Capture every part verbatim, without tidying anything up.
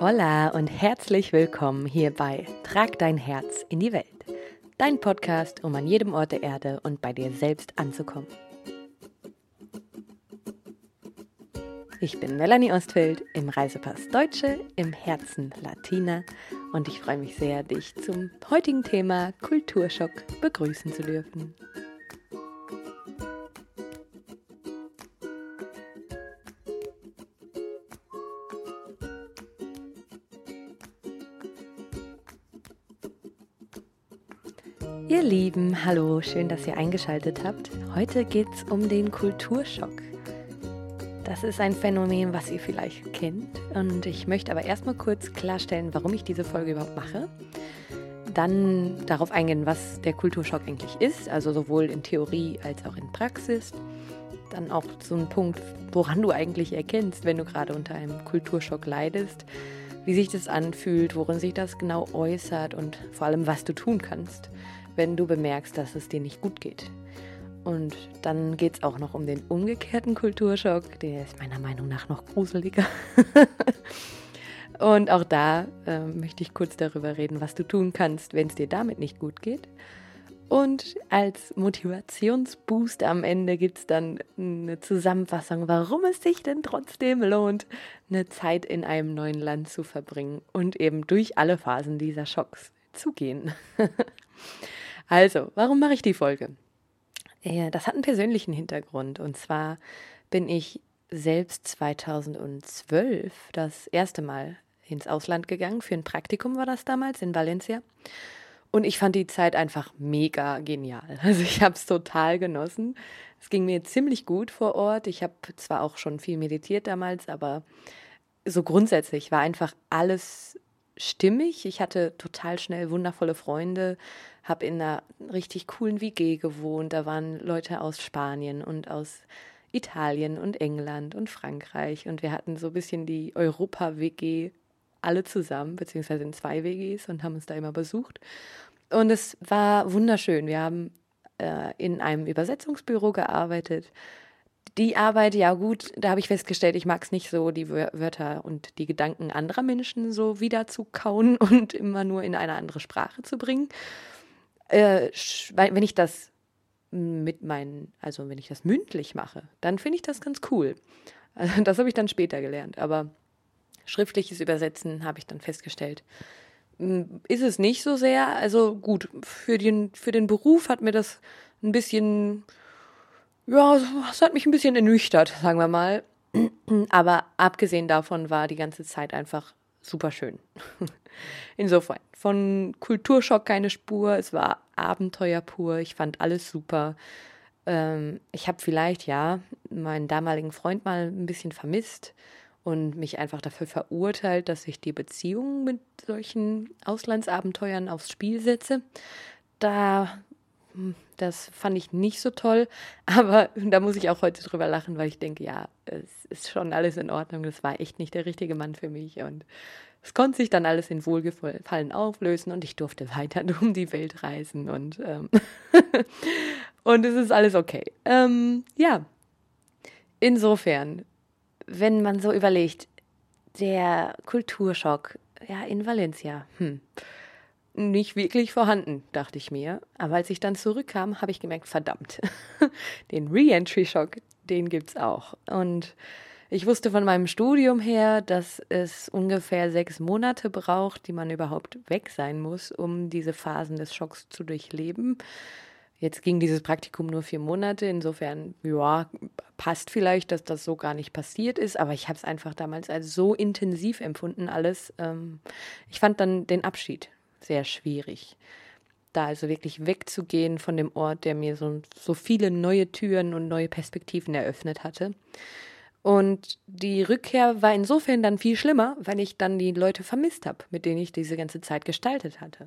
Hola und herzlich willkommen hier bei Trag dein Herz in die Welt. Dein Podcast, um an jedem Ort der Erde und bei dir selbst anzukommen. Ich bin Melanie Ostfeld, im Reisepass Deutsche, im Herzen Latina und ich freue mich sehr, dich zum heutigen Thema Kulturschock begrüßen zu dürfen. Ihr Lieben, hallo, schön, dass ihr eingeschaltet habt. Heute geht es um den Kulturschock. Das ist ein Phänomen, was ihr vielleicht kennt und ich möchte aber erstmal kurz klarstellen, warum ich diese Folge überhaupt mache. Dann darauf eingehen, was der Kulturschock eigentlich ist, also sowohl in Theorie als auch in Praxis. Dann auch so ein Punkt, woran du eigentlich erkennst, wenn du gerade unter einem Kulturschock leidest, wie sich das anfühlt, worin sich das genau äußert und vor allem, was du tun kannst, wenn du bemerkst, dass es dir nicht gut geht. Und dann geht es auch noch um den umgekehrten Kulturschock, der ist meiner Meinung nach noch gruseliger. Und auch da äh, möchte ich kurz darüber reden, was du tun kannst, wenn es dir damit nicht gut geht. Und als Motivationsboost am Ende gibt es dann eine Zusammenfassung, warum es sich denn trotzdem lohnt, eine Zeit in einem neuen Land zu verbringen und eben durch alle Phasen dieser Schocks zu gehen. Also, warum mache ich die Folge? Ja, das hat einen persönlichen Hintergrund. Und zwar bin ich selbst zweitausendzwölf das erste Mal ins Ausland gegangen. Für ein Praktikum war das damals in Valencia. Und ich fand die Zeit einfach mega genial. Also ich habe es total genossen. Es ging mir ziemlich gut vor Ort. Ich habe zwar auch schon viel meditiert damals, aber so grundsätzlich war einfach alles stimmig. Ich hatte total schnell wundervolle Freunde, habe in einer richtig coolen W G gewohnt. Da waren Leute aus Spanien und aus Italien und England und Frankreich. Und wir hatten so ein bisschen die Europa-W G alle zusammen, beziehungsweise in zwei W Gs und haben uns da immer besucht. Und es war wunderschön. Wir haben äh, in einem Übersetzungsbüro gearbeitet. Die Arbeit, ja gut, da habe ich festgestellt, ich mag es nicht so, die Wörter und die Gedanken anderer Menschen so wieder zu kauen und immer nur in eine andere Sprache zu bringen. Äh, wenn ich das mit meinen, also wenn ich das mündlich mache, dann finde ich das ganz cool. Also das habe ich dann später gelernt, aber schriftliches Übersetzen habe ich dann festgestellt, ist es nicht so sehr. Also gut, für den, für den Beruf hat mir das ein bisschen, ja, es hat mich ein bisschen ernüchtert, sagen wir mal. Aber abgesehen davon war die ganze Zeit einfach super schön. Insofern, von Kulturschock keine Spur, es war Abenteuer pur, ich fand alles super. Ähm, ich habe vielleicht, ja, meinen damaligen Freund mal ein bisschen vermisst und mich einfach dafür verurteilt, dass ich die Beziehung mit solchen Auslandsabenteuern aufs Spiel setze. Da, das fand ich nicht so toll, aber da muss ich auch heute drüber lachen, weil ich denke, ja, es ist schon alles in Ordnung, das war echt nicht der richtige Mann für mich und es konnte sich dann alles in Wohlgefallen auflösen und ich durfte weiter um die Welt reisen und, ähm und es ist alles okay. Ähm, ja, insofern, wenn man so überlegt, der Kulturschock, ja, in Valencia, hm, nicht wirklich vorhanden, dachte ich mir. Aber als ich dann zurückkam, habe ich gemerkt, verdammt, den Re-Entry-Schock, den gibt's auch. Und ich wusste von meinem Studium her, dass es ungefähr sechs Monate braucht, die man überhaupt weg sein muss, um diese Phasen des Schocks zu durchleben. Jetzt ging dieses Praktikum nur vier Monate, insofern, ja, passt vielleicht, dass das so gar nicht passiert ist, aber ich habe es einfach damals als so intensiv empfunden alles. Ähm, ich fand dann den Abschied sehr schwierig, da also wirklich wegzugehen von dem Ort, der mir so, so viele neue Türen und neue Perspektiven eröffnet hatte. Und die Rückkehr war insofern dann viel schlimmer, weil ich dann die Leute vermisst habe, mit denen ich diese ganze Zeit gestaltet hatte.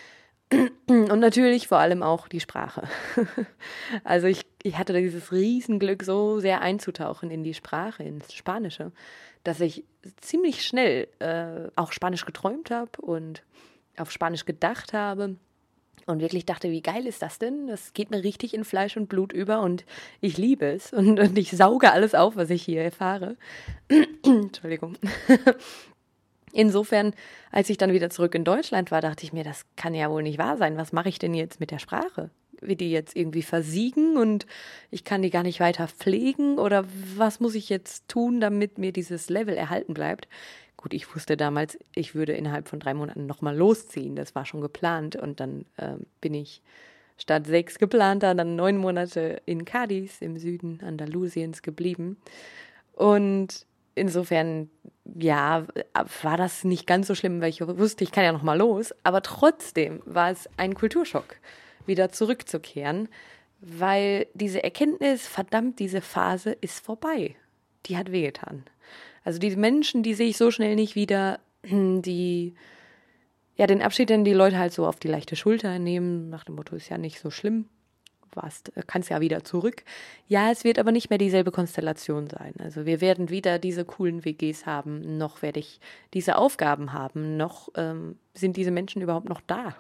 Und natürlich vor allem auch die Sprache. Also ich, ich hatte dieses Riesenglück, so sehr einzutauchen in die Sprache, ins Spanische, dass ich ziemlich schnell äh, auch Spanisch geträumt habe und auf Spanisch gedacht habe und wirklich dachte, wie geil ist das denn? Das geht mir richtig in Fleisch und Blut über und ich liebe es und, und ich sauge alles auf, was ich hier erfahre. Entschuldigung. Insofern, als ich dann wieder zurück in Deutschland war, dachte ich mir, das kann ja wohl nicht wahr sein. Was mache ich denn jetzt mit der Sprache? Wird die jetzt irgendwie versiegen und ich kann die gar nicht weiter pflegen? Oder was muss ich jetzt tun, damit mir dieses Level erhalten bleibt? Gut, ich wusste damals, ich würde innerhalb von drei Monaten nochmal losziehen. Das war schon geplant. Und dann äh, bin ich statt sechs geplanter dann neun Monate in Cádiz im Süden Andalusiens geblieben. Und insofern, ja, war das nicht ganz so schlimm, weil ich wusste, ich kann ja noch mal los. Aber trotzdem war es ein Kulturschock, wieder zurückzukehren, weil diese Erkenntnis, verdammt, diese Phase ist vorbei. Die hat wehgetan. Also diese Menschen, die sehe ich so schnell nicht wieder, die, ja, den Abschied, den die Leute halt so auf die leichte Schulter nehmen, nach dem Motto, ist ja nicht so schlimm. Warst, kannst ja wieder zurück. Ja, es wird aber nicht mehr dieselbe Konstellation sein. Also wir werden weder diese coolen W Gs haben, noch werde ich diese Aufgaben haben, noch ähm, sind diese Menschen überhaupt noch da.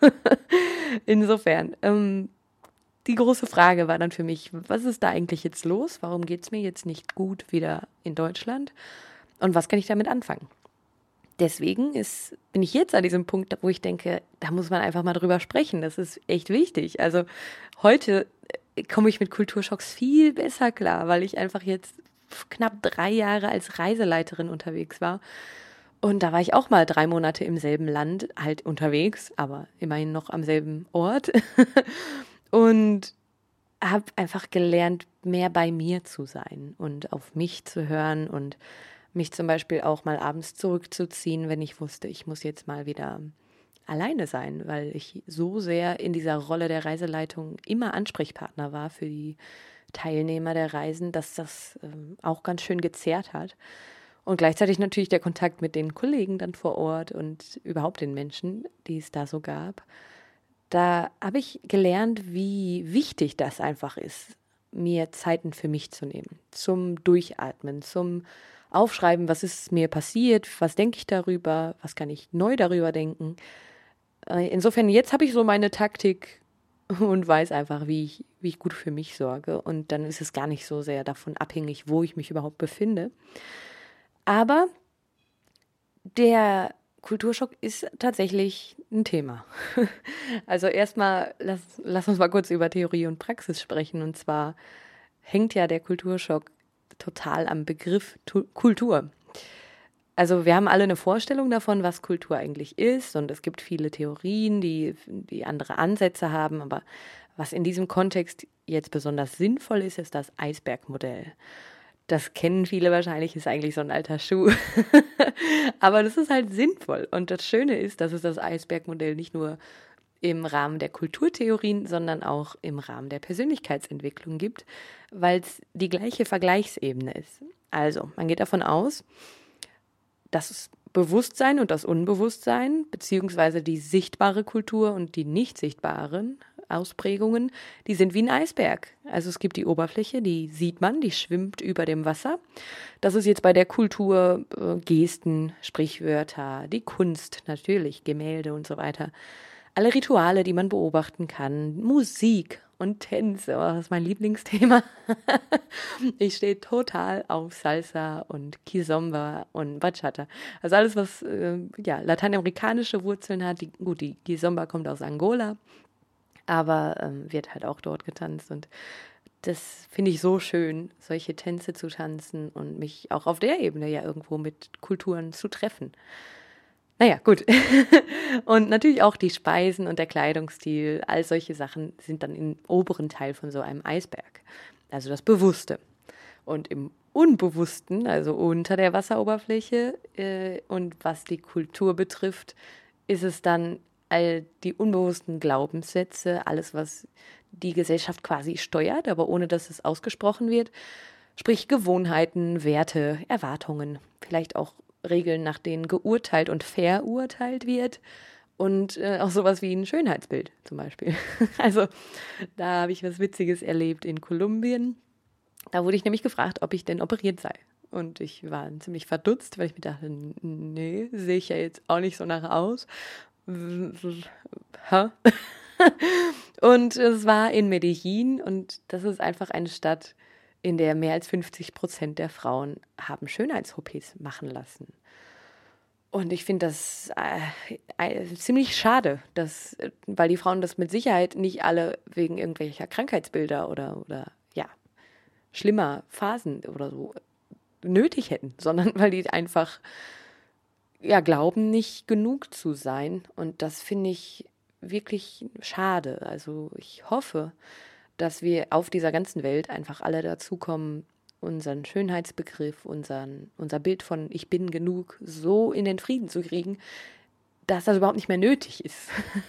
Insofern, ähm, die große Frage war dann für mich, was ist da eigentlich jetzt los? Warum geht es mir jetzt nicht gut wieder in Deutschland? Und was kann ich damit anfangen? Deswegen ist, bin ich jetzt an diesem Punkt, wo ich denke, da muss man einfach mal drüber sprechen. Das ist echt wichtig. Also heute komme ich mit Kulturschocks viel besser klar, weil ich einfach jetzt knapp drei Jahre als Reiseleiterin unterwegs war. Und da war ich auch mal drei Monate im selben Land halt unterwegs, aber immerhin noch am selben Ort. Und habe einfach gelernt, mehr bei mir zu sein und auf mich zu hören und mich zum Beispiel auch mal abends zurückzuziehen, wenn ich wusste, ich muss jetzt mal wieder alleine sein, weil ich so sehr in dieser Rolle der Reiseleitung immer Ansprechpartner war für die Teilnehmer der Reisen, dass das ähm, auch ganz schön gezehrt hat. Und gleichzeitig natürlich der Kontakt mit den Kollegen dann vor Ort und überhaupt den Menschen, die es da so gab. Da habe ich gelernt, wie wichtig das einfach ist, mir Zeiten für mich zu nehmen, zum Durchatmen, zum Aufschreiben, was ist mir passiert, was denke ich darüber, was kann ich neu darüber denken. Insofern, jetzt habe ich so meine Taktik und weiß einfach, wie ich, wie ich gut für mich sorge. Und dann ist es gar nicht so sehr davon abhängig, wo ich mich überhaupt befinde. Aber der Kulturschock ist tatsächlich ein Thema. Also erstmal, lass, lass uns mal kurz über Theorie und Praxis sprechen. Und zwar hängt ja der Kulturschock total am Begriff tu- Kultur. Also wir haben alle eine Vorstellung davon, was Kultur eigentlich ist, und es gibt viele Theorien, die, die andere Ansätze haben, aber was in diesem Kontext jetzt besonders sinnvoll ist, ist das Eisbergmodell. Das kennen viele wahrscheinlich, ist eigentlich so ein alter Schuh. Aber das ist halt sinnvoll. Und das Schöne ist, dass es das Eisbergmodell nicht nur im Rahmen der Kulturtheorien, sondern auch im Rahmen der Persönlichkeitsentwicklung gibt, weil es die gleiche Vergleichsebene ist. Also, man geht davon aus, dass das Bewusstsein und das Unbewusstsein, beziehungsweise die sichtbare Kultur und die nicht sichtbaren Ausprägungen, die sind wie ein Eisberg. Also es gibt die Oberfläche, die sieht man, die schwimmt über dem Wasser. Das ist jetzt bei der Kultur äh, Gesten, Sprichwörter, die Kunst natürlich, Gemälde und so weiter. Alle Rituale, die man beobachten kann, Musik und Tänze, oh, das ist mein Lieblingsthema. Ich stehe total auf Salsa und Kizomba und Bachata. Also alles, was äh, ja, lateinamerikanische Wurzeln hat. Die, gut, die Kizomba kommt aus Angola, aber ähm, wird halt auch dort getanzt. Und das finde ich so schön, solche Tänze zu tanzen und mich auch auf der Ebene ja irgendwo mit Kulturen zu treffen. Naja, gut. Und natürlich auch die Speisen und der Kleidungsstil, all solche Sachen sind dann im oberen Teil von so einem Eisberg. Also das Bewusste. Und im Unbewussten, also unter der Wasseroberfläche äh, und was die Kultur betrifft, ist es dann all die unbewussten Glaubenssätze, alles, was die Gesellschaft quasi steuert, aber ohne dass es ausgesprochen wird. Sprich Gewohnheiten, Werte, Erwartungen, vielleicht auch Regeln, nach denen geurteilt und verurteilt wird, und äh, auch sowas wie ein Schönheitsbild zum Beispiel. Also da habe ich was Witziges erlebt in Kolumbien. Da wurde ich nämlich gefragt, ob ich denn operiert sei. Und ich war ziemlich verdutzt, weil ich mir dachte, nee, sehe ich ja jetzt auch nicht so nach aus. Hä? Und es war in Medellin, und das ist einfach eine Stadt, in der mehr als fünfzig Prozent der Frauen haben Schönheits-O Ps machen lassen. Und ich finde das äh, äh, ziemlich schade, dass, äh, weil die Frauen das mit Sicherheit nicht alle wegen irgendwelcher Krankheitsbilder oder, oder ja, schlimmer Phasen oder so nötig hätten, sondern weil die einfach ja glauben, nicht genug zu sein. Und das finde ich wirklich schade. Also ich hoffe, dass wir auf dieser ganzen Welt einfach alle dazukommen, unseren Schönheitsbegriff, unseren, unser Bild von ich bin genug so in den Frieden zu kriegen, dass das überhaupt nicht mehr nötig ist.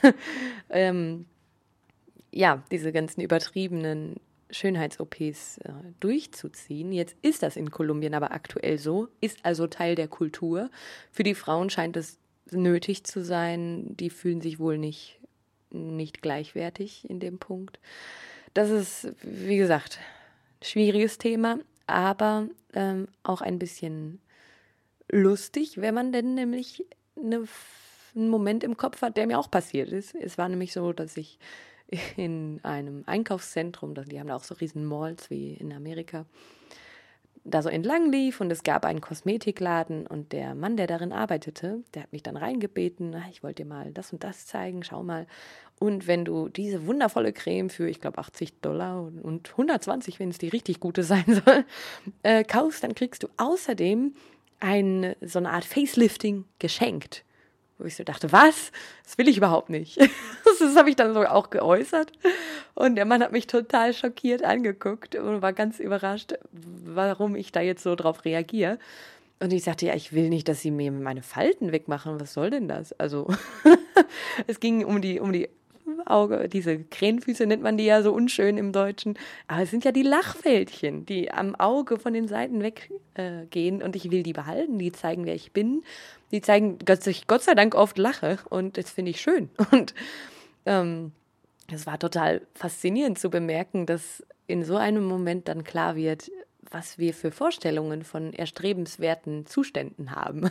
ähm, ja, diese ganzen übertriebenen Schönheits-O Ps äh, durchzuziehen. Jetzt ist das in Kolumbien aber aktuell so, ist also Teil der Kultur. Für die Frauen scheint es nötig zu sein. Die fühlen sich wohl nicht, nicht gleichwertig in dem Punkt. Das ist, wie gesagt, ein schwieriges Thema, aber ähm, auch ein bisschen lustig, wenn man denn nämlich eine, einen Moment im Kopf hat, der mir auch passiert ist. Es war nämlich so, dass ich in einem Einkaufszentrum, die haben da auch so riesen Malls wie in Amerika, da so entlang lief und es gab einen Kosmetikladen und der Mann, der darin arbeitete, der hat mich dann reingebeten, ich wollte dir mal das und das zeigen, schau mal. Und wenn du diese wundervolle Creme für, ich glaube, achtzig Dollar und hundertzwanzig, wenn es die richtig gute sein soll, äh, kaufst, dann kriegst du außerdem ein, so eine Art Facelifting geschenkt. Wo ich so dachte, was? Das will ich überhaupt nicht. Das habe ich dann so auch geäußert. Und der Mann hat mich total schockiert angeguckt und war ganz überrascht, warum ich da jetzt so drauf reagiere. Und ich sagte, ja, ich will nicht, dass sie mir meine Falten wegmachen. Was soll denn das? Also, es ging um die, um die Auge, diese Krähenfüße nennt man die ja so unschön im Deutschen. Aber es sind ja die Lachfältchen, die am Auge von den Seiten weggehen. Äh, und ich will die behalten. Die zeigen, wer ich bin. Die zeigen, dass ich Gott sei Dank oft lache. Und das finde ich schön. Und ähm, es war total faszinierend zu bemerken, dass in so einem Moment dann klar wird, was wir für Vorstellungen von erstrebenswerten Zuständen haben.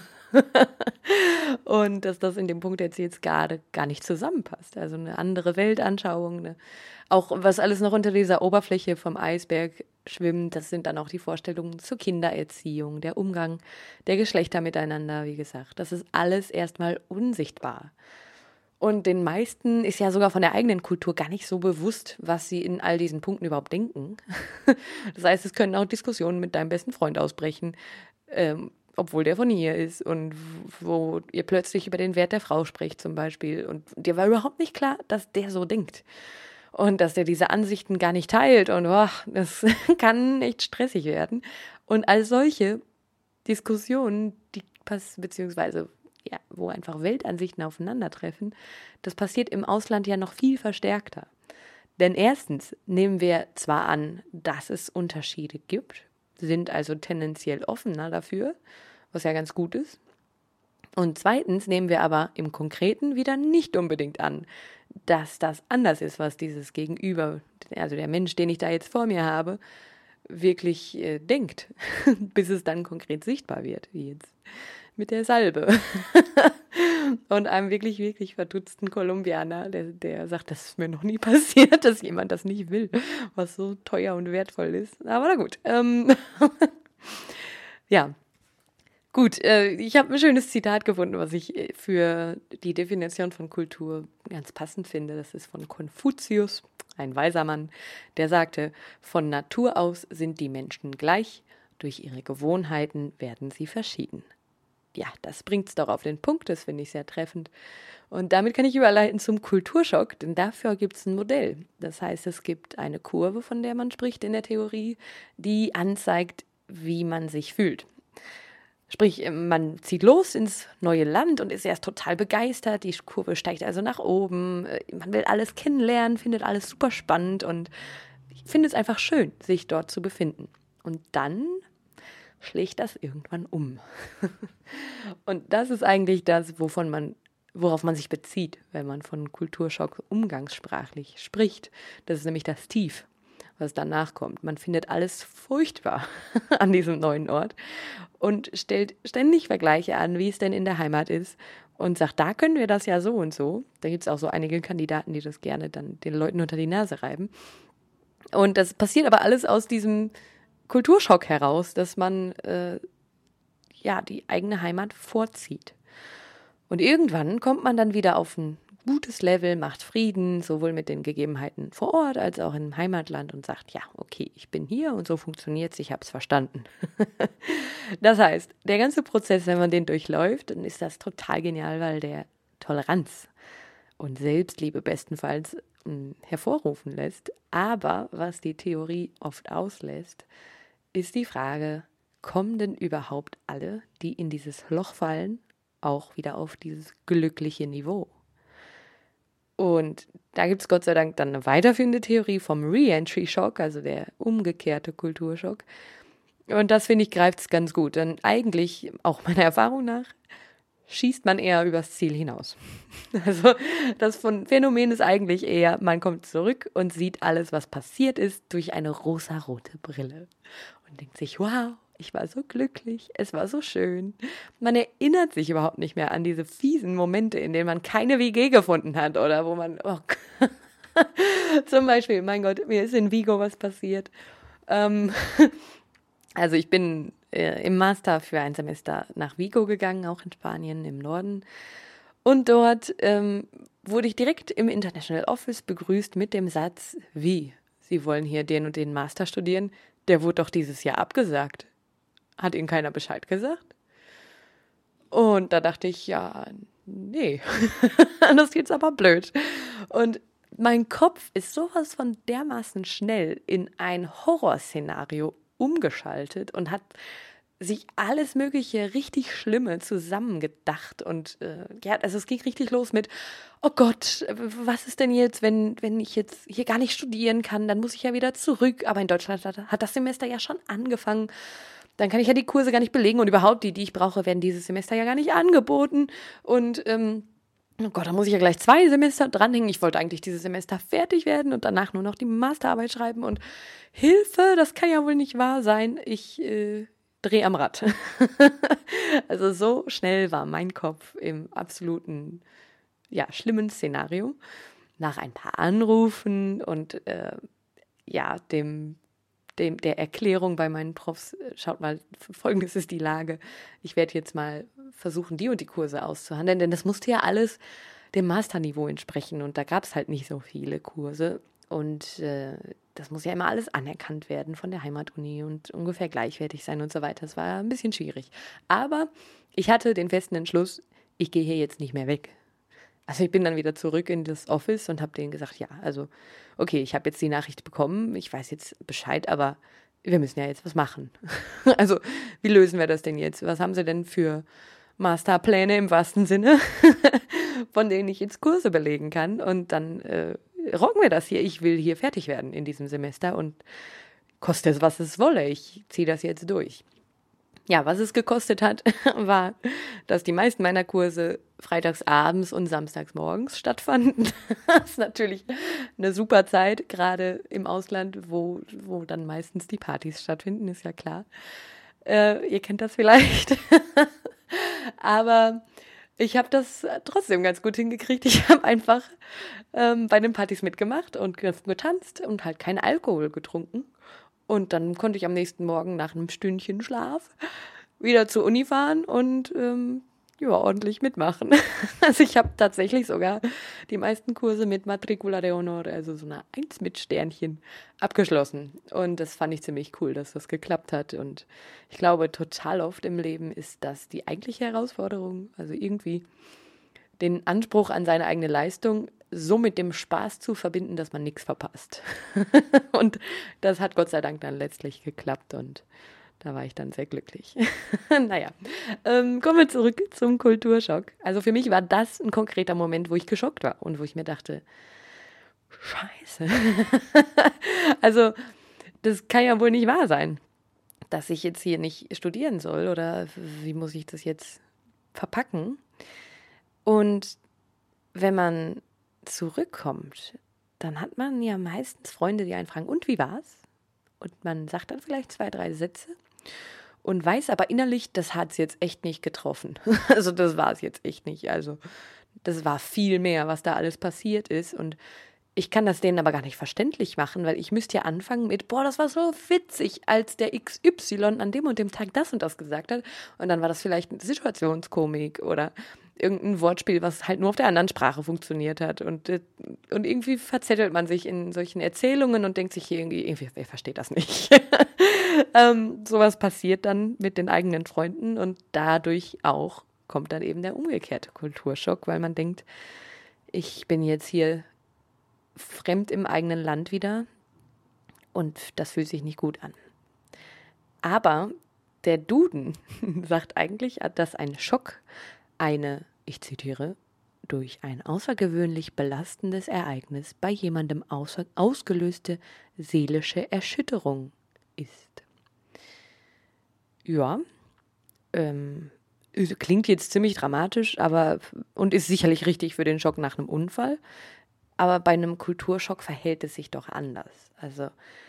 Und dass das in dem Punkt jetzt, jetzt gerade gar nicht zusammenpasst. Also eine andere Weltanschauung, eine, auch was alles noch unter dieser Oberfläche vom Eisberg schwimmt, das sind dann auch die Vorstellungen zur Kindererziehung, der Umgang der Geschlechter miteinander, wie gesagt. Das ist alles erstmal unsichtbar. Und den meisten ist ja sogar von der eigenen Kultur gar nicht so bewusst, was sie in all diesen Punkten überhaupt denken. Das heißt, es können auch Diskussionen mit deinem besten Freund ausbrechen, ähm, obwohl der von hier ist und wo ihr plötzlich über den Wert der Frau sprecht zum Beispiel. Und dir war überhaupt nicht klar, dass der so denkt. Und dass der diese Ansichten gar nicht teilt. Und oh, das kann echt stressig werden. Und all solche Diskussionen, die pass beziehungsweise ja, wo einfach Weltansichten aufeinandertreffen, das passiert im Ausland ja noch viel verstärkter. Denn erstens nehmen wir zwar an, dass es Unterschiede gibt, sind also tendenziell offener dafür, was ja ganz gut ist. Und zweitens nehmen wir aber im Konkreten wieder nicht unbedingt an, dass das anders ist, was dieses Gegenüber, also der Mensch, den ich da jetzt vor mir habe, wirklich äh, denkt, bis es dann konkret sichtbar wird, wie jetzt mit der Salbe. Und einem wirklich, wirklich verdutzten Kolumbianer, der, der sagt, das ist mir noch nie passiert, dass jemand das nicht will, was so teuer und wertvoll ist. Aber na gut. Ähm ja, gut. Äh, ich habe ein schönes Zitat gefunden, was ich für die Definition von Kultur ganz passend finde. Das ist von Konfuzius, ein weiser Mann, der sagte, von Natur aus sind die Menschen gleich, durch ihre Gewohnheiten werden sie verschieden. Ja, das bringt's doch auf den Punkt, das finde ich sehr treffend. Und damit kann ich überleiten zum Kulturschock, denn dafür gibt es ein Modell. Das heißt, es gibt eine Kurve, von der man spricht in der Theorie, die anzeigt, wie man sich fühlt. Sprich, man zieht los ins neue Land und ist erst total begeistert, die Kurve steigt also nach oben, man will alles kennenlernen, findet alles super spannend und findet es einfach schön, sich dort zu befinden. Und dann schlägt das irgendwann um. Und das ist eigentlich das, wovon man, worauf man sich bezieht, wenn man von Kulturschock umgangssprachlich spricht. Das ist nämlich das Tief, was danach kommt. Man findet alles furchtbar an diesem neuen Ort und stellt ständig Vergleiche an, wie es denn in der Heimat ist und sagt, da können wir das ja so und so. Da gibt es auch so einige Kandidaten, die das gerne dann den Leuten unter die Nase reiben. Und das passiert aber alles aus diesem Kulturschock heraus, dass man äh, ja die eigene Heimat vorzieht. Und irgendwann kommt man dann wieder auf ein gutes Level, macht Frieden, sowohl mit den Gegebenheiten vor Ort als auch im Heimatland und sagt, ja, okay, ich bin hier und so funktioniert es, ich habe es verstanden. Das heißt, der ganze Prozess, wenn man den durchläuft, dann ist das total genial, weil der Toleranz und Selbstliebe bestenfalls mh, hervorrufen lässt. Aber was die Theorie oft auslässt, ist die Frage, kommen denn überhaupt alle, die in dieses Loch fallen, auch wieder auf dieses glückliche Niveau? Und da gibt es Gott sei Dank dann eine weiterführende Theorie vom Re-Entry-Schock, also der umgekehrte Kulturschock. Und das, finde ich, greift es ganz gut. Denn eigentlich, auch meiner Erfahrung nach, schießt man eher übers Ziel hinaus. Also das Phänomen ist eigentlich eher, man kommt zurück und sieht alles, was passiert ist, durch eine rosarote Brille. Und denkt sich, wow, ich war so glücklich, es war so schön. Man erinnert sich überhaupt nicht mehr an diese fiesen Momente, in denen man keine W G gefunden hat oder wo man, oh zum Beispiel, mein Gott, mir ist in Vigo was passiert. Ähm, also ich bin äh, im Master für ein Semester nach Vigo gegangen, auch in Spanien im Norden. Und dort ähm, wurde ich direkt im International Office begrüßt mit dem Satz, wie, Sie wollen hier den und den Master studieren? Der wurde doch dieses Jahr abgesagt. Hat Ihnen keiner Bescheid gesagt? Und da dachte ich, ja, nee, das ist jetzt aber blöd. Und mein Kopf ist sowas von dermaßen schnell in ein Horrorszenario umgeschaltet und hat sich alles Mögliche richtig Schlimme zusammengedacht. Und äh, ja, also es ging richtig los mit, oh Gott, was ist denn jetzt, wenn, wenn ich jetzt hier gar nicht studieren kann, dann muss ich ja wieder zurück. Aber in Deutschland hat, hat das Semester ja schon angefangen. Dann kann ich ja die Kurse gar nicht belegen und überhaupt die, die ich brauche, werden dieses Semester ja gar nicht angeboten. Und ähm, oh Gott, da muss ich ja gleich zwei Semester dranhängen. Ich wollte eigentlich dieses Semester fertig werden und danach nur noch die Masterarbeit schreiben. Und Hilfe, das kann ja wohl nicht wahr sein. Ich äh, drehe am Rad. Also so schnell war mein Kopf im absoluten, ja, schlimmen Szenario. Nach ein paar Anrufen und äh, ja, dem Dem, der Erklärung bei meinen Profs, schaut mal, folgendes ist die Lage. Ich werde jetzt mal versuchen, die und die Kurse auszuhandeln, denn das musste ja alles dem Masterniveau entsprechen und da gab es halt nicht so viele Kurse und äh, das muss ja immer alles anerkannt werden von der Heimatuni und ungefähr gleichwertig sein und so weiter. Das war ein bisschen schwierig. Aber ich hatte den festen Entschluss, ich gehe hier jetzt nicht mehr weg. Also ich bin dann wieder zurück in das Office und habe denen gesagt, ja, also okay, ich habe jetzt die Nachricht bekommen, ich weiß jetzt Bescheid, aber wir müssen ja jetzt was machen. Also wie lösen wir das denn jetzt? Was haben Sie denn für Masterpläne im wahrsten Sinne, von denen ich jetzt Kurse belegen kann? Und dann äh, rocken wir das hier. Ich will hier fertig werden in diesem Semester und koste es, was es wolle. Ich ziehe das jetzt durch. Ja, was es gekostet hat, war, dass die meisten meiner Kurse freitags abends und samstags morgens stattfanden. Das ist natürlich eine super Zeit, gerade im Ausland, wo, wo dann meistens die Partys stattfinden, ist ja klar. Äh, ihr kennt das vielleicht. Aber ich habe das trotzdem ganz gut hingekriegt. Ich habe einfach ähm, bei den Partys mitgemacht und getanzt und halt keinen Alkohol getrunken. Und dann konnte ich am nächsten Morgen nach einem Stündchen Schlaf wieder zur Uni fahren und ähm, ja, ordentlich mitmachen. Also ich habe tatsächlich sogar die meisten Kurse mit Matricula de Honor, also so eine Eins mit Sternchen, abgeschlossen. Und das fand ich ziemlich cool, dass das geklappt hat. Und ich glaube, total oft im Leben ist das die eigentliche Herausforderung. Also irgendwie den Anspruch an seine eigene Leistung so mit dem Spaß zu verbinden, dass man nichts verpasst. Und das hat Gott sei Dank dann letztlich geklappt und da war ich dann sehr glücklich. Naja, ähm, kommen wir zurück zum Kulturschock. Also für mich war das ein konkreter Moment, wo ich geschockt war und wo ich mir dachte, Scheiße. Also das kann ja wohl nicht wahr sein, dass ich jetzt hier nicht studieren soll oder wie muss ich das jetzt verpacken? Und wenn man zurückkommt, dann hat man ja meistens Freunde, die einen fragen, und wie war's? Und man sagt dann vielleicht zwei, drei Sätze und weiß aber innerlich, das hat's jetzt echt nicht getroffen. Also das war es jetzt echt nicht. Also das war viel mehr, was da alles passiert ist und ich kann das denen aber gar nicht verständlich machen, weil ich müsste ja anfangen mit, boah, das war so witzig, als der X Y an dem und dem Tag das und das gesagt hat und dann war das vielleicht eine Situationskomik oder irgendein Wortspiel, was halt nur auf der anderen Sprache funktioniert hat. Und, und irgendwie verzettelt man sich in solchen Erzählungen und denkt sich hier irgendwie, irgendwie wer versteht das nicht? ähm, sowas passiert dann mit den eigenen Freunden und dadurch auch kommt dann eben der umgekehrte Kulturschock, weil man denkt, ich bin jetzt hier fremd im eigenen Land wieder und das fühlt sich nicht gut an. Aber der Duden sagt eigentlich, dass ein Schock eine, ich zitiere, durch ein außergewöhnlich belastendes Ereignis bei jemandem außer, ausgelöste seelische Erschütterung ist. Ja, ähm, klingt jetzt ziemlich dramatisch, aber und ist sicherlich richtig für den Schock nach einem Unfall. Aber bei einem Kulturschock verhält es sich doch anders. Also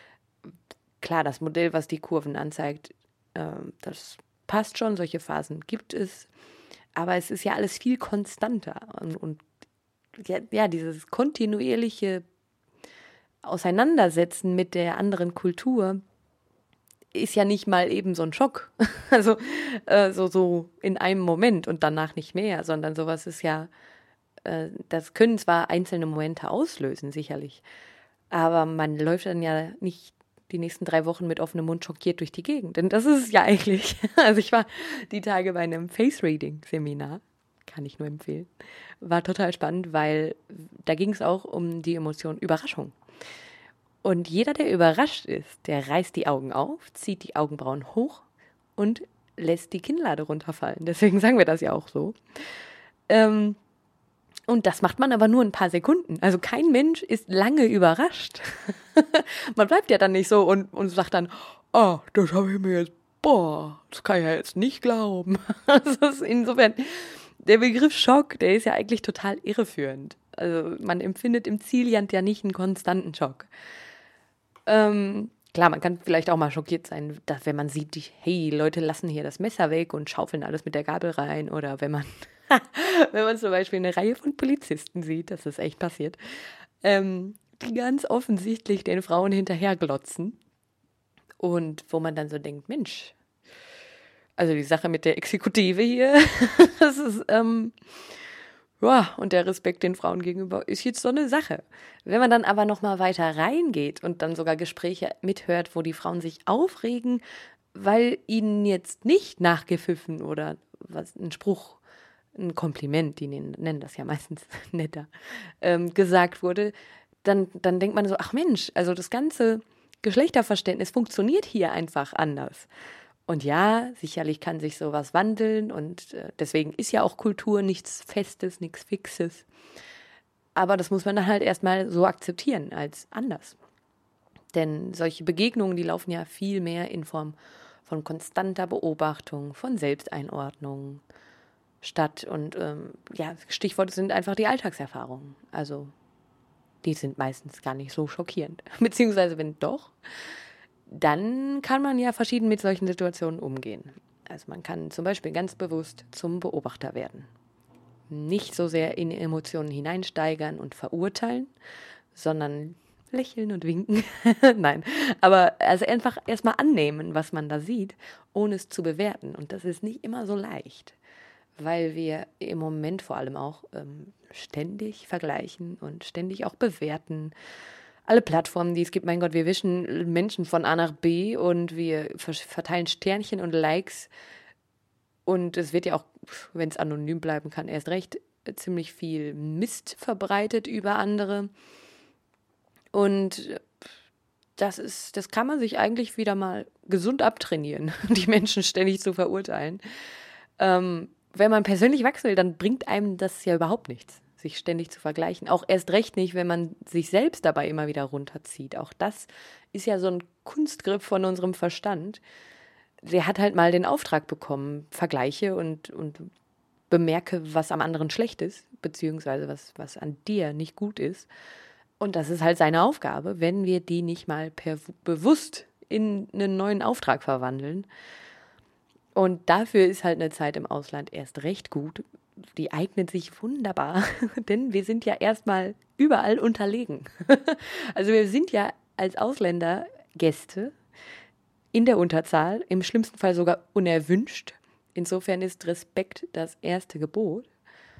klar, das Modell, was die Kurven anzeigt, äh, das passt schon, solche Phasen gibt es. Aber es ist ja alles viel konstanter. Und, und ja, ja, dieses kontinuierliche Auseinandersetzen mit der anderen Kultur ist ja nicht mal eben so ein Schock. Also äh, so, so in einem Moment und danach nicht mehr, sondern sowas ist ja, äh, das können zwar einzelne Momente auslösen, sicherlich, aber man läuft dann ja nicht die nächsten drei Wochen mit offenem Mund schockiert durch die Gegend. Denn das ist es ja eigentlich. Also ich war die Tage bei einem Face-Reading-Seminar, kann ich nur empfehlen. War total spannend, weil da ging es auch um die Emotion Überraschung. Und jeder, der überrascht ist, der reißt die Augen auf, zieht die Augenbrauen hoch und lässt die Kinnlade runterfallen. Deswegen sagen wir das ja auch so. Ähm, und das macht man aber nur ein paar Sekunden. Also kein Mensch ist lange überrascht. Man bleibt ja dann nicht so und, und sagt dann, oh, das habe ich mir jetzt, boah, das kann ich ja jetzt nicht glauben. Also ist insofern, der Begriff Schock, der ist ja eigentlich total irreführend. Also man empfindet im Zielland ja nicht einen konstanten Schock. Ähm, klar, man kann vielleicht auch mal schockiert sein, dass, wenn man sieht, die, hey, Leute lassen hier das Messer weg und schaufeln alles mit der Gabel rein. Oder wenn man, wenn man zum Beispiel eine Reihe von Polizisten sieht, das ist echt passiert, ähm, die ganz offensichtlich den Frauen hinterherglotzen. Und wo man dann so denkt, Mensch, also die Sache mit der Exekutive hier, das ist, ähm, ja, und der Respekt den Frauen gegenüber ist jetzt so eine Sache. Wenn man dann aber noch mal weiter reingeht und dann sogar Gespräche mithört, wo die Frauen sich aufregen, weil ihnen jetzt nicht nachgepfiffen oder was ein Spruch, ein Kompliment, die nennen das ja meistens netter, ähm, gesagt wurde, dann, dann denkt man so, ach Mensch, also das ganze Geschlechterverständnis funktioniert hier einfach anders. Und ja, sicherlich kann sich sowas wandeln und äh, deswegen ist ja auch Kultur nichts Festes, nichts Fixes. Aber das muss man dann halt erstmal so akzeptieren als anders. Denn solche Begegnungen, die laufen ja viel mehr in Form von konstanter Beobachtung, von Selbsteinordnung statt. Und ähm, ja, Stichworte sind einfach die Alltagserfahrungen. Also die sind meistens gar nicht so schockierend. Beziehungsweise wenn doch, dann kann man ja verschieden mit solchen Situationen umgehen. Also man kann zum Beispiel ganz bewusst zum Beobachter werden. Nicht so sehr in Emotionen hineinsteigern und verurteilen, sondern lächeln und winken. Nein, aber also einfach erstmal annehmen, was man da sieht, ohne es zu bewerten. Und das ist nicht immer so leicht, weil wir im Moment vor allem auch ähm, ständig vergleichen und ständig auch bewerten. Alle Plattformen, die es gibt, mein Gott, wir wischen Menschen von A nach B und wir verteilen Sternchen und Likes. Und es wird ja auch, wenn es anonym bleiben kann, erst recht ziemlich viel Mist verbreitet über andere. Und das ist, das kann man sich eigentlich wieder mal gesund abtrainieren, die Menschen ständig zu verurteilen. Ähm, wenn man persönlich wachsen will, dann bringt einem das ja überhaupt nichts, sich ständig zu vergleichen. Auch erst recht nicht, wenn man sich selbst dabei immer wieder runterzieht. Auch das ist ja so ein Kunstgriff von unserem Verstand. Der hat halt mal den Auftrag bekommen, vergleiche und, und bemerke, was am anderen schlecht ist, beziehungsweise was, was an dir nicht gut ist. Und das ist halt seine Aufgabe, wenn wir die nicht mal per bewusst in einen neuen Auftrag verwandeln. Und dafür ist halt eine Zeit im Ausland erst recht gut. Die eignet sich wunderbar, denn wir sind ja erstmal überall unterlegen. Also wir sind ja als Ausländer Gäste in der Unterzahl, im schlimmsten Fall sogar unerwünscht. Insofern ist Respekt das erste Gebot.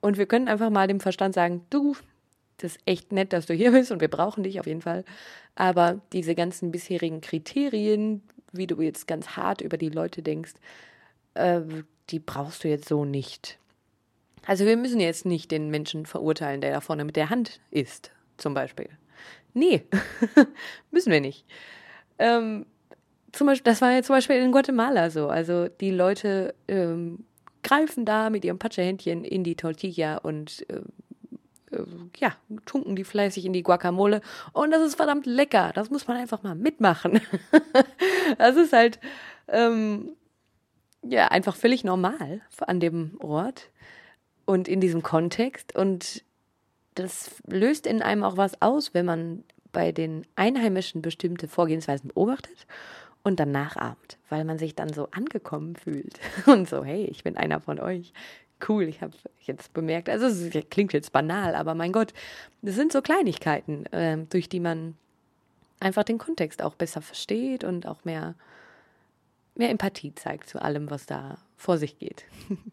Und wir können einfach mal dem Verstand sagen, du, das ist echt nett, dass du hier bist und wir brauchen dich auf jeden Fall. Aber diese ganzen bisherigen Kriterien, wie du jetzt ganz hart über die Leute denkst, äh, die brauchst du jetzt so nicht. Also wir müssen jetzt nicht den Menschen verurteilen, der da vorne mit der Hand isst, zum Beispiel. Nee, müssen wir nicht. Ähm, zum Beispiel, das war ja zum Beispiel in Guatemala so. Also die Leute ähm, greifen da mit ihrem Patschehändchen in die Tortilla und äh, äh, ja, tunken die fleißig in die Guacamole. Und das ist verdammt lecker. Das muss man einfach mal mitmachen. Das ist halt ähm, ja einfach völlig normal an dem Ort und in diesem Kontext. Und das löst in einem auch was aus, wenn man bei den Einheimischen bestimmte Vorgehensweisen beobachtet und dann nachahmt, weil man sich dann so angekommen fühlt und so, hey, ich bin einer von euch. Cool, ich habe jetzt bemerkt, also es klingt jetzt banal, aber mein Gott, das sind so Kleinigkeiten, äh, durch die man einfach den Kontext auch besser versteht und auch mehr, mehr Empathie zeigt zu allem, was da vor sich geht.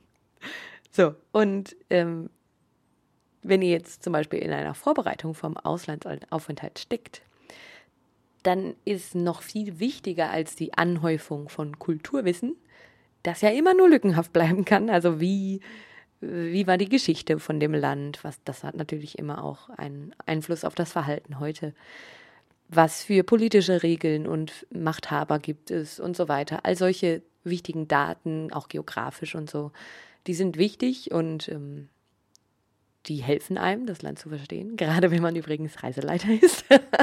So, und ähm, wenn ihr jetzt zum Beispiel in einer Vorbereitung vom Auslandsaufenthalt steckt, dann ist noch viel wichtiger als die Anhäufung von Kulturwissen, das ja immer nur lückenhaft bleiben kann. Also wie, wie war die Geschichte von dem Land? Was, das hat natürlich immer auch einen Einfluss auf das Verhalten heute. Was für politische Regeln und Machthaber gibt es und so weiter. All solche wichtigen Daten, auch geografisch und so, die sind wichtig und ähm, die helfen einem, das Land zu verstehen, gerade wenn man übrigens Reiseleiter ist.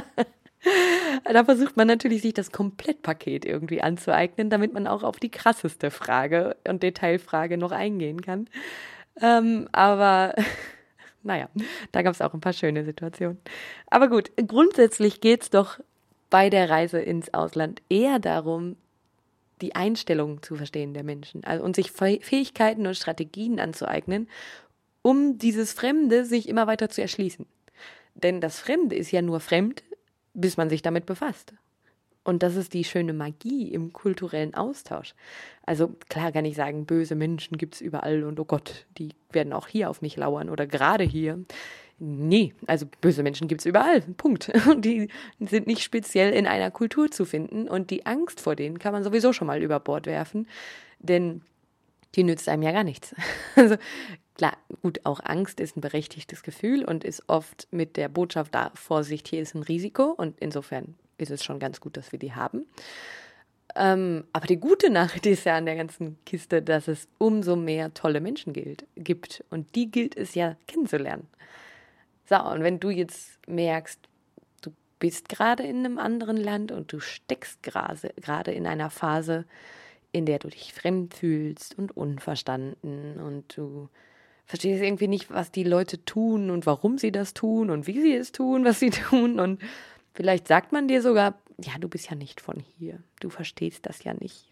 Da versucht man natürlich, sich das Komplettpaket irgendwie anzueignen, damit man auch auf die krasseste Frage und Detailfrage noch eingehen kann. Ähm, aber naja, da gab es auch ein paar schöne Situationen. Aber gut, grundsätzlich geht es doch bei der Reise ins Ausland eher darum, die Einstellung zu verstehen der Menschen, also und sich Fähigkeiten und Strategien anzueignen, um dieses Fremde sich immer weiter zu erschließen. Denn das Fremde ist ja nur fremd, bis man sich damit befasst. Und das ist die schöne Magie im kulturellen Austausch. Also klar kann ich sagen, böse Menschen gibt es überall und oh Gott, die werden auch hier auf mich lauern oder gerade hier. Nee, also böse Menschen gibt es überall, Punkt. Und die sind nicht speziell in einer Kultur zu finden und die Angst vor denen kann man sowieso schon mal über Bord werfen, denn die nützt einem ja gar nichts. Also klar, gut, auch Angst ist ein berechtigtes Gefühl und ist oft mit der Botschaft da, Vorsicht, hier ist ein Risiko und insofern ist es schon ganz gut, dass wir die haben. Ähm, aber die gute Nachricht ist ja an der ganzen Kiste, dass es umso mehr tolle Menschen gilt, gibt und die gilt es ja kennenzulernen. So, und wenn du jetzt merkst, du bist gerade in einem anderen Land und du steckst gerade in einer Phase, in der du dich fremd fühlst und unverstanden und du verstehst irgendwie nicht, was die Leute tun und warum sie das tun und wie sie es tun, was sie tun. Und vielleicht sagt man dir sogar, ja, du bist ja nicht von hier, du verstehst das ja nicht.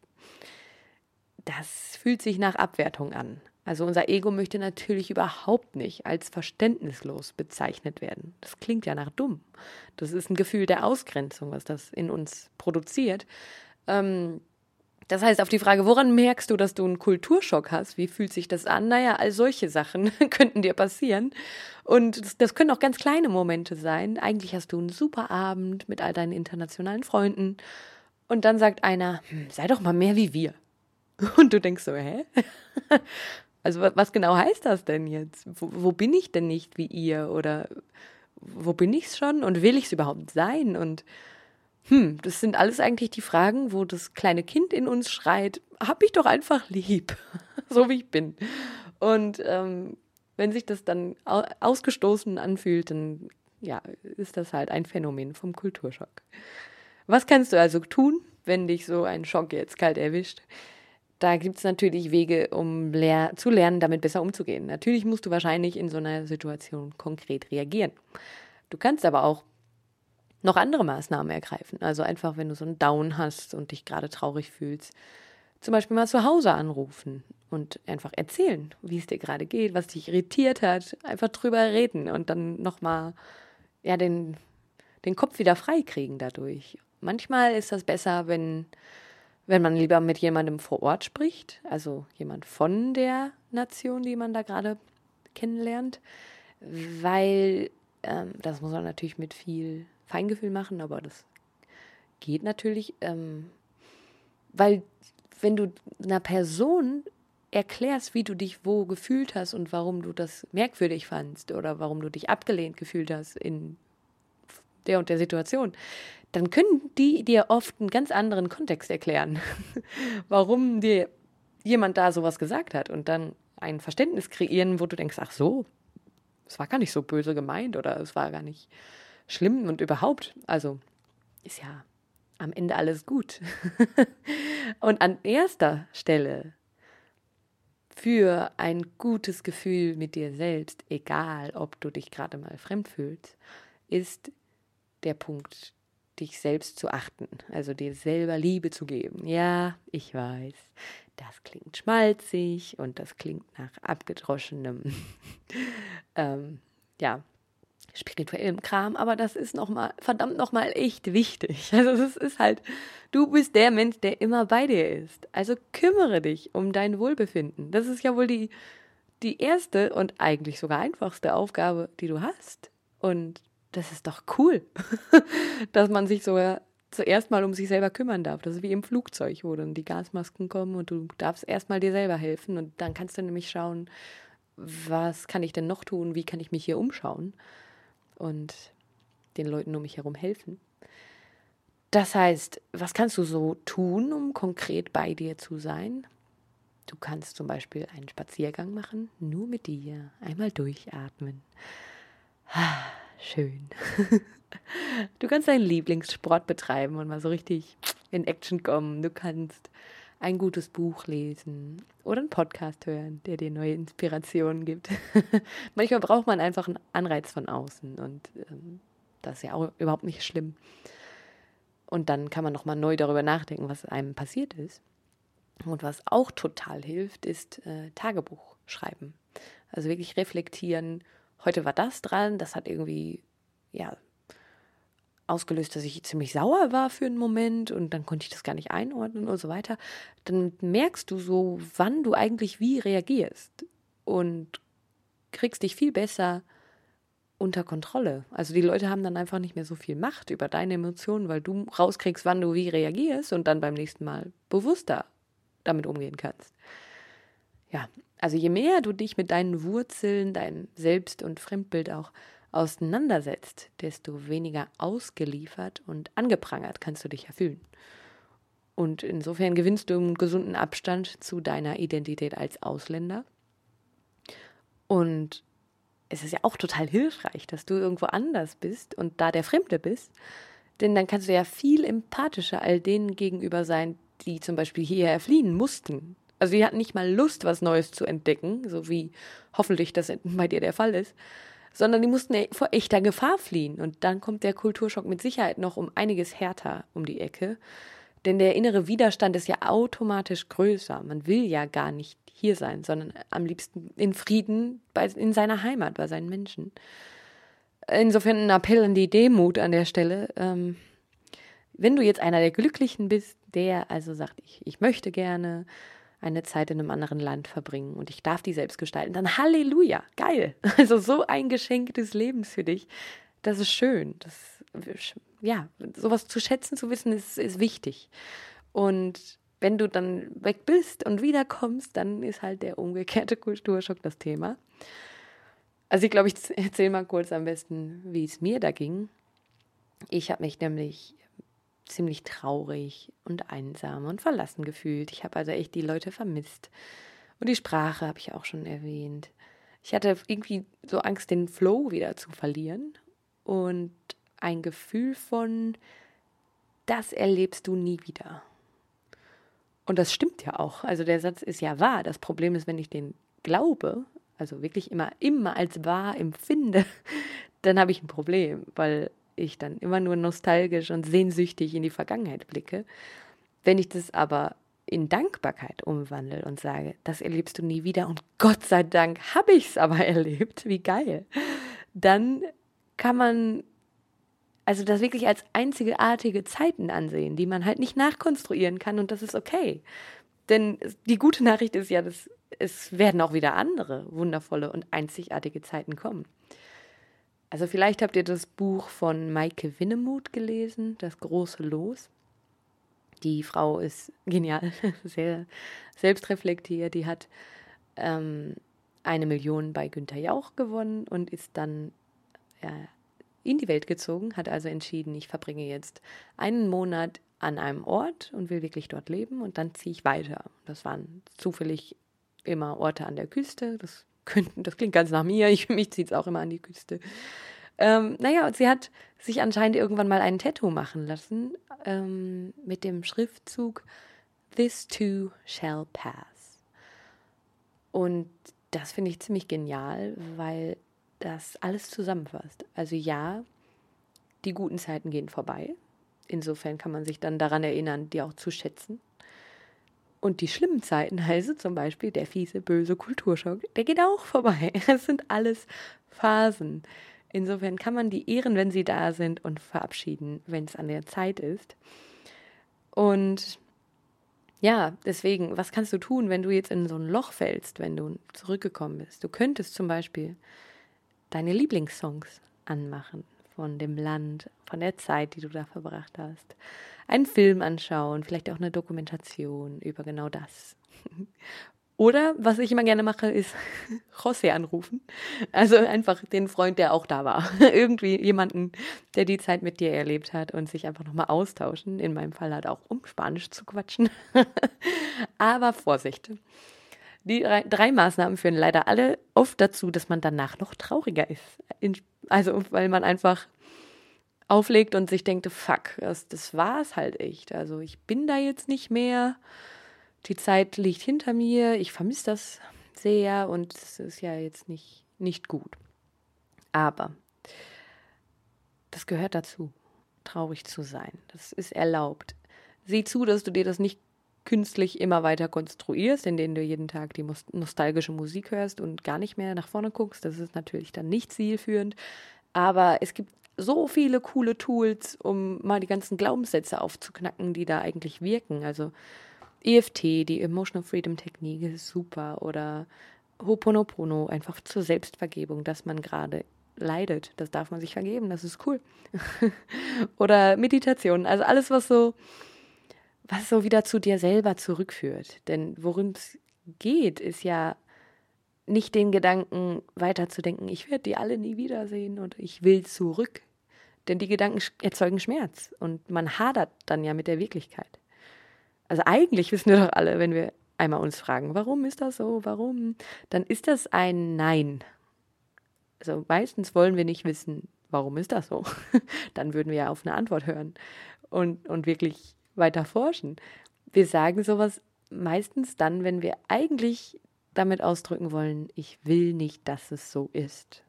Das fühlt sich nach Abwertung an. Also unser Ego möchte natürlich überhaupt nicht als verständnislos bezeichnet werden. Das klingt ja nach dumm. Das ist ein Gefühl der Ausgrenzung, was das in uns produziert. Ähm, Das heißt, auf die Frage, woran merkst du, dass du einen Kulturschock hast? Wie fühlt sich das an? Naja, all solche Sachen könnten dir passieren. Und das, das können auch ganz kleine Momente sein. Eigentlich hast du einen super Abend mit all deinen internationalen Freunden. Und dann sagt einer, hm, sei doch mal mehr wie wir. Und du denkst so, hä? Also was genau heißt das denn jetzt? Wo, wo bin ich denn nicht wie ihr? Oder wo bin ich's schon? Und will ich's überhaupt sein? Und Hm, das sind alles eigentlich die Fragen, wo das kleine Kind in uns schreit, hab mich doch einfach lieb, so wie ich bin. Und ähm, wenn sich das dann au- ausgestoßen anfühlt, dann ja, ist das halt ein Phänomen vom Kulturschock. Was kannst du also tun, wenn dich so ein Schock jetzt kalt erwischt? Da gibt es natürlich Wege, um lehr- zu lernen, damit besser umzugehen. Natürlich musst du wahrscheinlich in so einer Situation konkret reagieren. Du kannst aber auch noch andere Maßnahmen ergreifen. Also einfach, wenn du so einen Down hast und dich gerade traurig fühlst, zum Beispiel mal zu Hause anrufen und einfach erzählen, wie es dir gerade geht, was dich irritiert hat. Einfach drüber reden und dann nochmal ja, den, den Kopf wieder frei kriegen dadurch. Manchmal ist das besser, wenn, wenn man lieber mit jemandem vor Ort spricht, also jemand von der Nation, die man da gerade kennenlernt, weil ähm, das muss man natürlich mit viel Feingefühl machen, aber das geht natürlich, ähm, weil wenn du einer Person erklärst, wie du dich wo gefühlt hast und warum du das merkwürdig fandst oder warum du dich abgelehnt gefühlt hast in der und der Situation, dann können die dir oft einen ganz anderen Kontext erklären, warum dir jemand da sowas gesagt hat und dann ein Verständnis kreieren, wo du denkst, ach so, es war gar nicht so böse gemeint oder es war gar nicht schlimm und überhaupt, also ist ja am Ende alles gut. Und an erster Stelle für ein gutes Gefühl mit dir selbst, egal ob du dich gerade mal fremd fühlst, ist der Punkt, dich selbst zu achten, also dir selber Liebe zu geben. Ja, ich weiß, das klingt schmalzig und das klingt nach abgedroschenem, ähm, ja, spirituellem Kram, aber das ist nochmal, verdammt nochmal echt wichtig. Also es ist halt, du bist der Mensch, der immer bei dir ist. Also kümmere dich um dein Wohlbefinden. Das ist ja wohl die, die erste und eigentlich sogar einfachste Aufgabe, die du hast. Und das ist doch cool, dass man sich sogar zuerst mal um sich selber kümmern darf. Das ist wie im Flugzeug, wo dann die Gasmasken kommen und du darfst erst mal dir selber helfen und dann kannst du nämlich schauen, was kann ich denn noch tun, wie kann ich mich hier umschauen und den Leuten um mich herum helfen. Das heißt, was kannst du so tun, um konkret bei dir zu sein? Du kannst zum Beispiel einen Spaziergang machen, nur mit dir, einmal durchatmen. Schön. Du kannst deinen Lieblingssport betreiben und mal so richtig in Action kommen. Du kannst ein gutes Buch lesen oder einen Podcast hören, der dir neue Inspirationen gibt. Manchmal braucht man einfach einen Anreiz von außen und ähm, das ist ja auch überhaupt nicht schlimm. Und dann kann man nochmal neu darüber nachdenken, was einem passiert ist. Und was auch total hilft, ist äh, Tagebuch schreiben. Also wirklich reflektieren, heute war das dran, das hat irgendwie, ja, ausgelöst, dass ich ziemlich sauer war für einen Moment und dann konnte ich das gar nicht einordnen und so weiter. Dann merkst du so, wann du eigentlich wie reagierst und kriegst dich viel besser unter Kontrolle. Also die Leute haben dann einfach nicht mehr so viel Macht über deine Emotionen, weil du rauskriegst, wann du wie reagierst und dann beim nächsten Mal bewusster damit umgehen kannst. Ja, also je mehr du dich mit deinen Wurzeln, deinem Selbst- und Fremdbild auch auseinandersetzt, desto weniger ausgeliefert und angeprangert kannst du dich ja fühlen. Und insofern gewinnst du einen gesunden Abstand zu deiner Identität als Ausländer. Und es ist ja auch total hilfreich, dass du irgendwo anders bist und da der Fremde bist, denn dann kannst du ja viel empathischer all denen gegenüber sein, die zum Beispiel hierher fliehen mussten. Also die hatten nicht mal Lust, was Neues zu entdecken, so wie hoffentlich das bei dir der Fall ist, sondern die mussten vor echter Gefahr fliehen. Und dann kommt der Kulturschock mit Sicherheit noch um einiges härter um die Ecke. Denn der innere Widerstand ist ja automatisch größer. Man will ja gar nicht hier sein, sondern am liebsten in Frieden bei, in seiner Heimat, bei seinen Menschen. Insofern ein Appell an die Demut an der Stelle. Ähm, wenn du jetzt einer der Glücklichen bist, der also sagt, ich, ich möchte gerne eine Zeit in einem anderen Land verbringen und ich darf die selbst gestalten, dann Halleluja, geil. Also so ein Geschenk des Lebens für dich, das ist schön. Das, ja, sowas zu schätzen, zu wissen, ist, ist wichtig. Und wenn du dann weg bist und wiederkommst, dann ist halt der umgekehrte Kulturschock das Thema. Also ich glaube, ich erzähle mal kurz am besten, wie es mir da ging. Ich habe mich nämlich ziemlich traurig und einsam und verlassen gefühlt. Ich habe also echt die Leute vermisst. Und die Sprache habe ich auch schon erwähnt. Ich hatte irgendwie so Angst, den Flow wieder zu verlieren. Und ein Gefühl von, das erlebst du nie wieder. Und das stimmt ja auch. Also der Satz ist ja wahr. Das Problem ist, wenn ich den glaube, also wirklich immer, immer als wahr empfinde, dann habe ich ein Problem, weil ich dann immer nur nostalgisch und sehnsüchtig in die Vergangenheit blicke. Wenn ich das aber in Dankbarkeit umwandle und sage, das erlebst du nie wieder und Gott sei Dank habe ich es aber erlebt, wie geil, dann kann man also das wirklich als einzigartige Zeiten ansehen, die man halt nicht nachkonstruieren kann und das ist okay. Denn die gute Nachricht ist ja, dass es werden auch wieder andere wundervolle und einzigartige Zeiten kommen. Also vielleicht habt ihr das Buch von Maike Winnemuth gelesen, Das große Los. Die Frau ist genial, sehr selbstreflektiert. Die hat ähm, eine Million bei Günther Jauch gewonnen und ist dann ja, in die Welt gezogen, hat also entschieden, ich verbringe jetzt einen Monat an einem Ort und will wirklich dort leben und dann ziehe ich weiter. Das waren zufällig immer Orte an der Küste, das, könnten, das klingt ganz nach mir, ich, mich zieht es auch immer an die Küste. Ähm, naja, und sie hat sich anscheinend irgendwann mal ein Tattoo machen lassen ähm, mit dem Schriftzug This too shall pass. Und das finde ich ziemlich genial, weil das alles zusammenfasst. Also ja, die guten Zeiten gehen vorbei. Insofern kann man sich dann daran erinnern, die auch zu schätzen. Und die schlimmen Zeiten, also zum Beispiel der fiese, böse Kulturschock, der geht auch vorbei. Es sind alles Phasen. Insofern kann man die ehren, wenn sie da sind und verabschieden, wenn es an der Zeit ist. Und ja, deswegen, was kannst du tun, wenn du jetzt in so ein Loch fällst, wenn du zurückgekommen bist? Du könntest zum Beispiel deine Lieblingssongs anmachen von dem Land, von der Zeit, die du da verbracht hast. Einen Film anschauen, vielleicht auch eine Dokumentation über genau das. Oder, was ich immer gerne mache, ist José anrufen. Also einfach den Freund, der auch da war. Irgendwie jemanden, der die Zeit mit dir erlebt hat und sich einfach nochmal austauschen. In meinem Fall halt auch, um Spanisch zu quatschen. Aber Vorsicht. Die drei, drei Maßnahmen führen leider alle oft dazu, dass man danach noch trauriger ist. In, also, weil man einfach auflegt und sich denkt, fuck, das, das war's halt echt. Also, ich bin da jetzt nicht mehr. Die Zeit liegt hinter mir. Ich vermisse das sehr und es ist ja jetzt nicht, nicht gut. Aber das gehört dazu, traurig zu sein. Das ist erlaubt. Sieh zu, dass du dir das nicht künstlich immer weiter konstruierst, indem du jeden Tag die nostalgische Musik hörst und gar nicht mehr nach vorne guckst. Das ist natürlich dann nicht zielführend. Aber es gibt so viele coole Tools, um mal die ganzen Glaubenssätze aufzuknacken, die da eigentlich wirken. Also E F T, die Emotional Freedom Technik, ist super. Oder Ho'oponopono, einfach zur Selbstvergebung, dass man gerade leidet. Das darf man sich vergeben, das ist cool. Oder Meditation, also alles, was so was so wieder zu dir selber zurückführt. Denn worum es geht, ist ja nicht den Gedanken weiterzudenken, ich werde die alle nie wiedersehen und ich will zurück. Denn die Gedanken erzeugen Schmerz und man hadert dann ja mit der Wirklichkeit. Also eigentlich wissen wir doch alle, wenn wir einmal uns fragen, warum ist das so, warum, dann ist das ein Nein. Also meistens wollen wir nicht wissen, warum ist das so. Dann würden wir ja auf eine Antwort hören und, und wirklich weiter forschen. Wir sagen sowas meistens dann, wenn wir eigentlich damit ausdrücken wollen, ich will nicht, dass es so ist.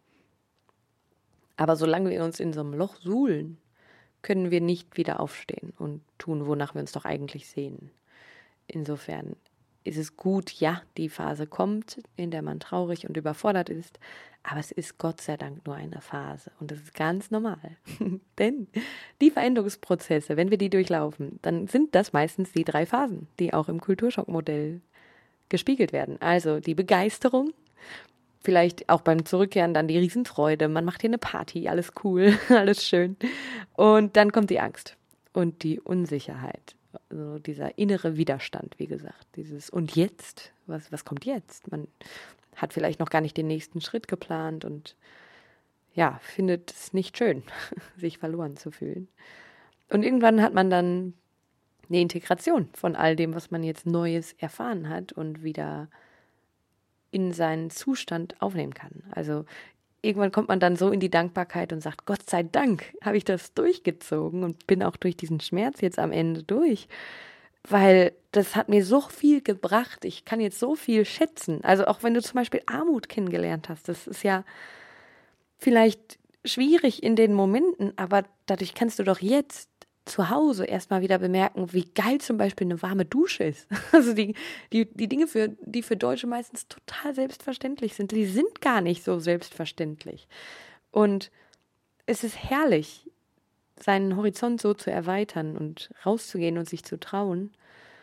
Aber solange wir uns in so einem Loch suhlen, können wir nicht wieder aufstehen und tun, wonach wir uns doch eigentlich sehnen. Insofern ist es gut, ja, die Phase kommt, in der man traurig und überfordert ist, aber es ist Gott sei Dank nur eine Phase und das ist ganz normal. Denn die Veränderungsprozesse, wenn wir die durchlaufen, dann sind das meistens die drei Phasen, die auch im Kulturschockmodell gespiegelt werden. Also die Begeisterung, vielleicht auch beim Zurückkehren dann die Riesenfreude, man macht hier eine Party, alles cool, alles schön. Und dann kommt die Angst und die Unsicherheit. Also dieser innere Widerstand, wie gesagt, dieses und jetzt, was, was kommt jetzt? Man hat vielleicht noch gar nicht den nächsten Schritt geplant und ja, findet es nicht schön, sich verloren zu fühlen. Und irgendwann hat man dann eine Integration von all dem, was man jetzt Neues erfahren hat und wieder in seinen Zustand aufnehmen kann. Also irgendwann kommt man dann so in die Dankbarkeit und sagt, Gott sei Dank habe ich das durchgezogen und bin auch durch diesen Schmerz jetzt am Ende durch, weil das hat mir so viel gebracht. Ich kann jetzt so viel schätzen. Also auch wenn du zum Beispiel Armut kennengelernt hast, das ist ja vielleicht schwierig in den Momenten, aber dadurch kannst du doch jetzt zu Hause erstmal wieder bemerken, wie geil zum Beispiel eine warme Dusche ist. Also die, die, die Dinge, für, die für Deutsche meistens total selbstverständlich sind, die sind gar nicht so selbstverständlich. Und es ist herrlich, seinen Horizont so zu erweitern und rauszugehen und sich zu trauen.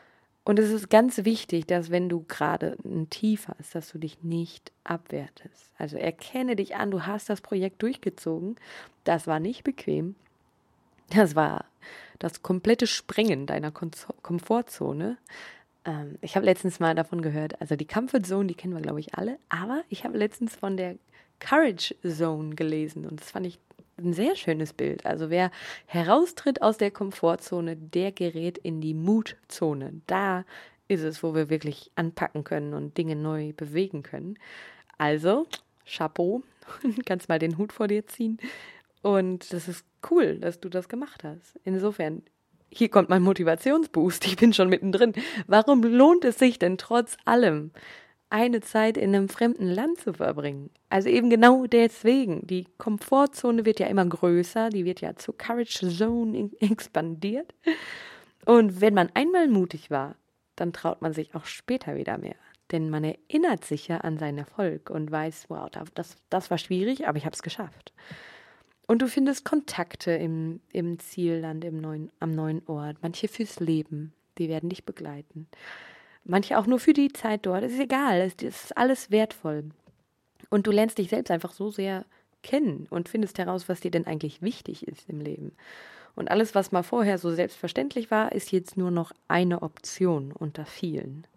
Und es ist ganz wichtig, dass wenn du gerade ein Tief hast, dass du dich nicht abwertest. Also erkenne dich an, du hast das Projekt durchgezogen. Das war nicht bequem. Das war das komplette Sprengen deiner Kom- Komfortzone. Ähm, ich habe letztens mal davon gehört, also die Comfort Zone, die kennen wir, glaube ich, alle. Aber ich habe letztens von der Courage Zone gelesen und das fand ich ein sehr schönes Bild. Also wer heraustritt aus der Komfortzone, der gerät in die Mutzone. Da ist es, wo wir wirklich anpacken können und Dinge neu bewegen können. Also, Chapeau, kannst mal den Hut vor dir ziehen. Und das ist cool, dass du das gemacht hast. Insofern, hier kommt mein Motivationsboost. Ich bin schon mittendrin. Warum lohnt es sich denn trotz allem, eine Zeit in einem fremden Land zu verbringen? Also eben genau deswegen. Die Komfortzone wird ja immer größer, die wird ja zur Courage Zone expandiert. Und wenn man einmal mutig war, dann traut man sich auch später wieder mehr. Denn man erinnert sich ja an seinen Erfolg und weiß, wow, das, das war schwierig, aber ich habe es geschafft. Und du findest Kontakte im, im Zielland, im neuen, am neuen Ort. Manche fürs Leben, die werden dich begleiten. Manche auch nur für die Zeit dort. Es ist egal, es ist alles wertvoll. Und du lernst dich selbst einfach so sehr kennen und findest heraus, was dir denn eigentlich wichtig ist im Leben. Und alles, was mal vorher so selbstverständlich war, ist jetzt nur noch eine Option unter vielen.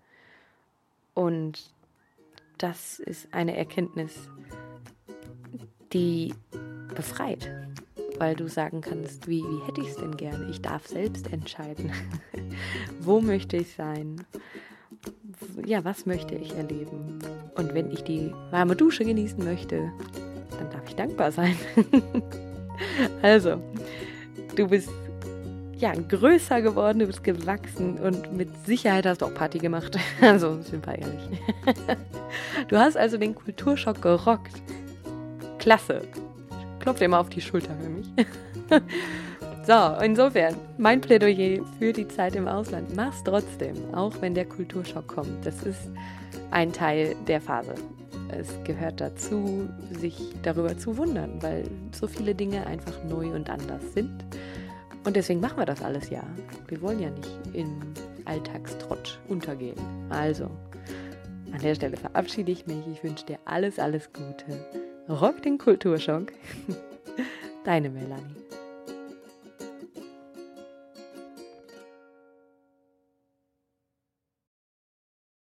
Und das ist eine Erkenntnis, die befreit, weil du sagen kannst, wie, wie hätte ich es denn gerne? Ich darf selbst entscheiden. Wo möchte ich sein? Ja, was möchte ich erleben? Und wenn ich die warme Dusche genießen möchte, dann darf ich dankbar sein. Also, du bist ja größer geworden, du bist gewachsen und mit Sicherheit hast du auch Party gemacht. Also, sind wir ehrlich. Du hast also den Kulturschock gerockt. Klasse. Klopf dir mal auf die Schulter für mich. So, insofern, mein Plädoyer für die Zeit im Ausland. Mach's trotzdem, auch wenn der Kulturschock kommt. Das ist ein Teil der Phase. Es gehört dazu, sich darüber zu wundern, weil so viele Dinge einfach neu und anders sind. Und deswegen machen wir das alles ja. Wir wollen ja nicht im Alltagstrott untergehen. Also, an der Stelle verabschiede ich mich. Ich wünsche dir alles, alles Gute. Rock den Kulturschock. Deine Melanie.